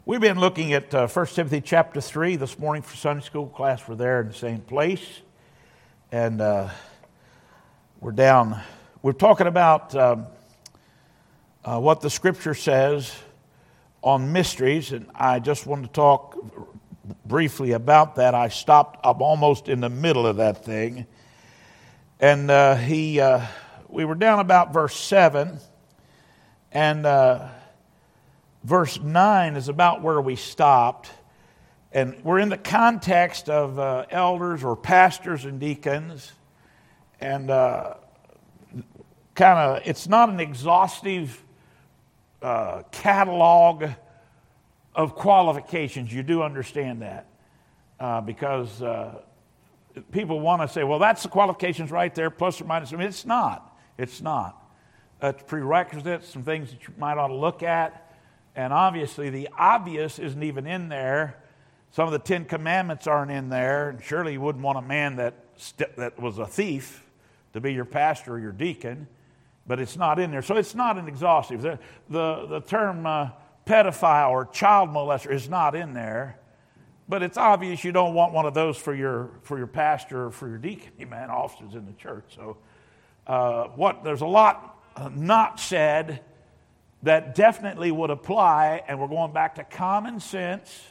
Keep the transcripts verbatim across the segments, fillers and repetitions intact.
We've been looking at uh, First Timothy chapter three this morning for Sunday school class. We're there in the same place. And uh, we're down. We're talking about um, uh, what the Scripture says on mysteries. And I just want to talk briefly about that. I stopped. I'm almost in the middle of that thing. And uh, he, uh, we were down about verse seven. And... Uh, Verse nine is about where we stopped, and we're in the context of uh, elders or pastors and deacons, and uh, kind of, it's not an exhaustive uh, catalog of qualifications. You do understand that, uh, because uh, people want to say, well, that's the qualifications right there, plus or minus. I mean, it's not. It's not. It's prerequisites, some things that you might ought to look at. And obviously, the obvious isn't even in there. Some of the Ten Commandments aren't in there. And surely you wouldn't want a man that st- that was a thief to be your pastor or your deacon. But it's not in there. So it's not an exhaustive. The, the, the term uh, pedophile or child molester is not in there. But it's obvious you don't want one of those for your for your pastor or for your deacon, man, officers in the church. So uh, what there's a lot not said that definitely would apply, and we're going back to common sense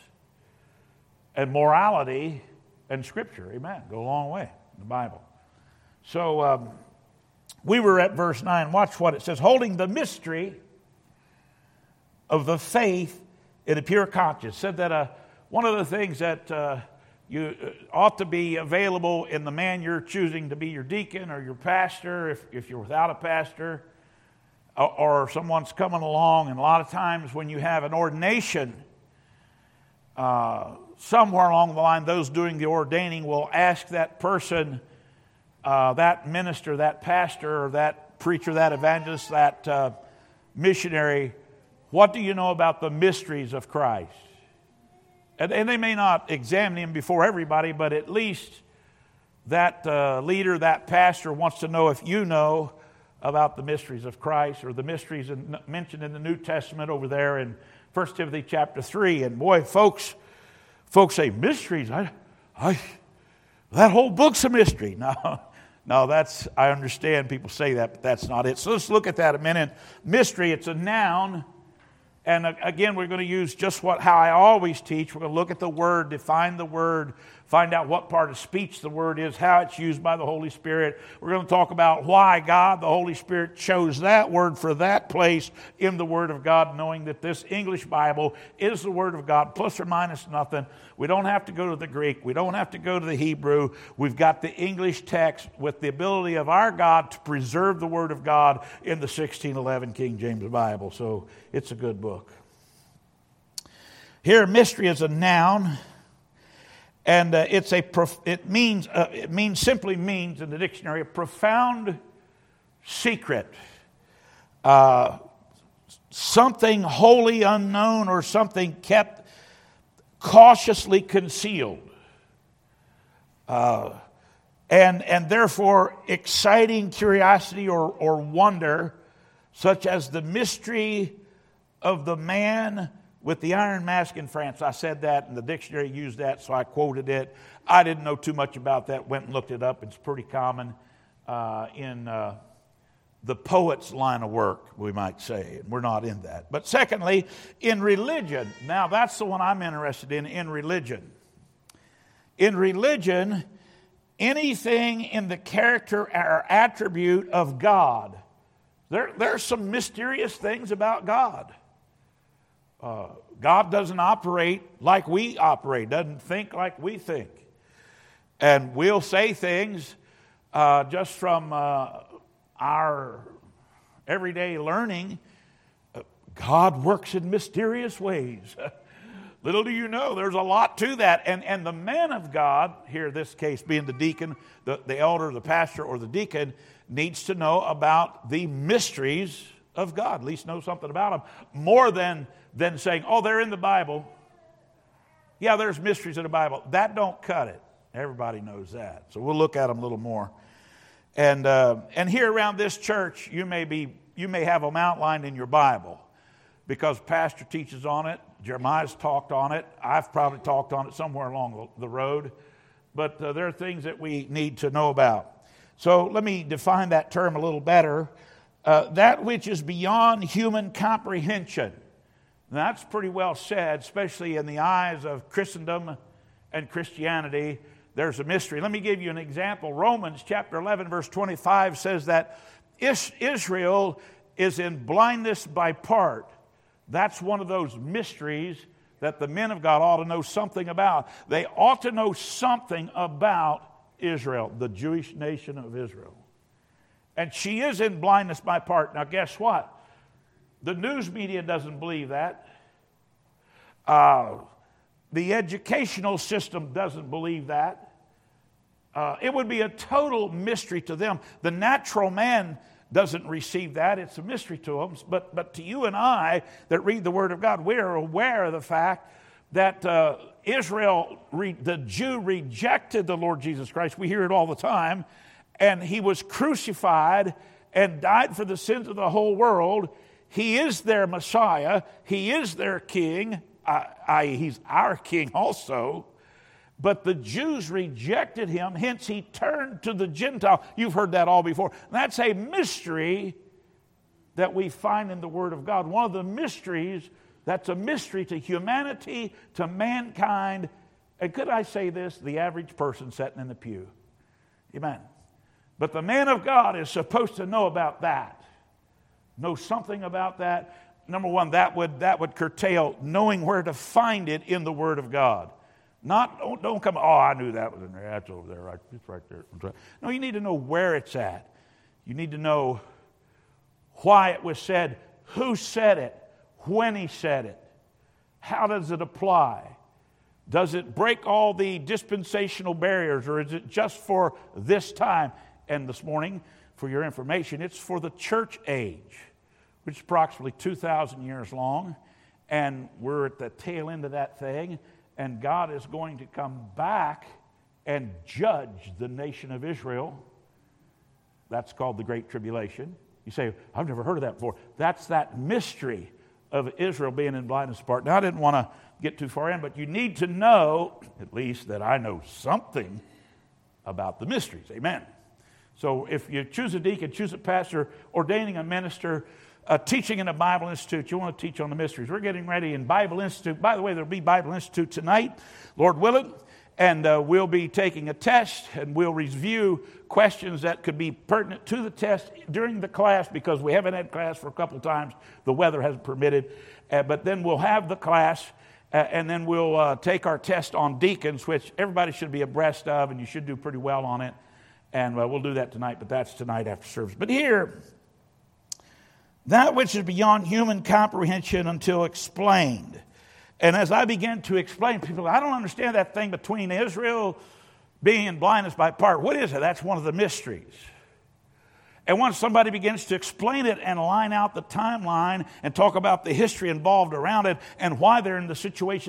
and morality and Scripture. Amen. Go a long way in the Bible. So um, we were at verse nine. Watch what it says. Holding the mystery of the faith in a pure conscience. Said that uh, one of the things that uh, you uh, ought to be available in the man you're choosing to be your deacon or your pastor, if, if you're without a pastor, or someone's coming along, and a lot of times when you have an ordination, uh, somewhere along the line, those doing the ordaining will ask that person, uh, that minister, that pastor, or that preacher, that evangelist, that uh, missionary, what do you know about the mysteries of Christ? And, and they may not examine him before everybody, but at least that uh, leader, that pastor wants to know if you know about the mysteries of Christ, or the mysteries in, mentioned in the New Testament over there in First Timothy chapter three. And boy, folks, folks say, mysteries? I, I, that whole book's a mystery. No, no, that's, I understand people say that, but that's not it. So let's look at that a minute. Mystery, it's a noun. And again, we're going to use just what how I always teach. We're going to look at the word, define the word, find out what part of speech the word is, how it's used by the Holy Spirit. We're going to talk about why God, the Holy Spirit, chose that word for that place in the Word of God, knowing that this English Bible is the Word of God, plus or minus nothing. We don't have to go to the Greek. We don't have to go to the Hebrew. We've got the English text with the ability of our God to preserve the Word of God in the sixteen eleven King James Bible. So it's a good book. Here, mystery is a noun. And uh, it's a prof- it means uh, it means simply means in the dictionary a profound secret, uh, something wholly unknown or something kept cautiously concealed, uh, and and therefore exciting curiosity or or wonder, such as the mystery of the man with the iron mask in France. I said that, and the dictionary used that, so I quoted it. I didn't know too much about that. Went and looked it up. It's pretty common uh, in uh, the poet's line of work, we might say. And we're not in that. But secondly, in religion. Now, that's the one I'm interested in, in religion. In religion, anything in the character or attribute of God. There, there are some mysterious things about God. Uh, God doesn't operate like we operate, doesn't think like we think. And we'll say things uh, just from uh, our everyday learning. Uh, God works in mysterious ways. Little do you know, there's a lot to that. And, and the man of God, here this case being the deacon, the, the elder, the pastor, or the deacon, needs to know about the mysteries of God, at least know something about them, more than than saying, oh, they're in the Bible. Yeah, there's mysteries in the Bible. That don't cut it. Everybody knows that. So we'll look at them a little more. And uh, and here around this church, you may be you may have them outlined in your Bible because pastor teaches on it, Jeremiah's talked on it. I've probably talked on it somewhere along the road. But uh, there are things that we need to know about. So let me define that term a little better. Uh, that which is beyond human comprehension. That's pretty well said, especially in the eyes of Christendom and Christianity. There's a mystery. Let me give you an example. Romans chapter eleven, verse twenty-five says that Israel is in blindness by part. That's one of those mysteries that the men of God ought to know something about. They ought to know something about Israel, the Jewish nation of Israel. And she is in blindness by part. Now, guess what? The news media doesn't believe that. Uh, the educational system doesn't believe that. Uh, it would be a total mystery to them. The natural man doesn't receive that. It's a mystery to them. But, but to you and I that read the Word of God, we are aware of the fact that uh, Israel, re- the Jew rejected the Lord Jesus Christ. We hear it all the time. And he was crucified and died for the sins of the whole world. He is their Messiah. He is their king. I, I, he's our king also. But the Jews rejected him, hence he turned to the Gentile. You've heard that all before. That's a mystery that we find in the Word of God. One of the mysteries that's a mystery to humanity, to mankind, and could I say this, the average person sitting in the pew. Amen. But the man of God is supposed to know about that, know something about that. Number one, that would, that would curtail knowing where to find it in the Word of God. Not, don't, don't come, oh, I knew that was in there. That's over there. Right, it's right there. No, you need to know where it's at. You need to know why it was said, who said it, when he said it, how does it apply? Does it break all the dispensational barriers, or is it just for this time? And this morning, for your information, it's for the church age, which is approximately two thousand years long, and we're at the tail end of that thing. And God is going to come back and judge the nation of Israel. That's called the Great Tribulation. You say, I've never heard of that before. That's that mystery of Israel being in blindness part. Now, I didn't want to get too far in, but you need to know, at least that I know something about the mysteries. Amen. So if you choose a deacon, choose a pastor, ordaining a minister, Uh, teaching in a Bible Institute, you want to teach on the mysteries. We're getting ready in Bible Institute. By the way, there'll be Bible Institute tonight, Lord willing, and uh, we'll be taking a test, and we'll review questions that could be pertinent to the test during the class, because we haven't had class for a couple times. The weather hasn't permitted. Uh, but then we'll have the class, uh, and then we'll uh, take our test on deacons, which everybody should be abreast of, and you should do pretty well on it. And uh, we'll do that tonight, but that's tonight after service. But here, that which is beyond human comprehension until explained. And as I began to explain, people, I don't understand that thing between Israel being in blindness by part. What is it? That's one of the mysteries. And once somebody begins to explain it and line out the timeline and talk about the history involved around it and why they're in the situation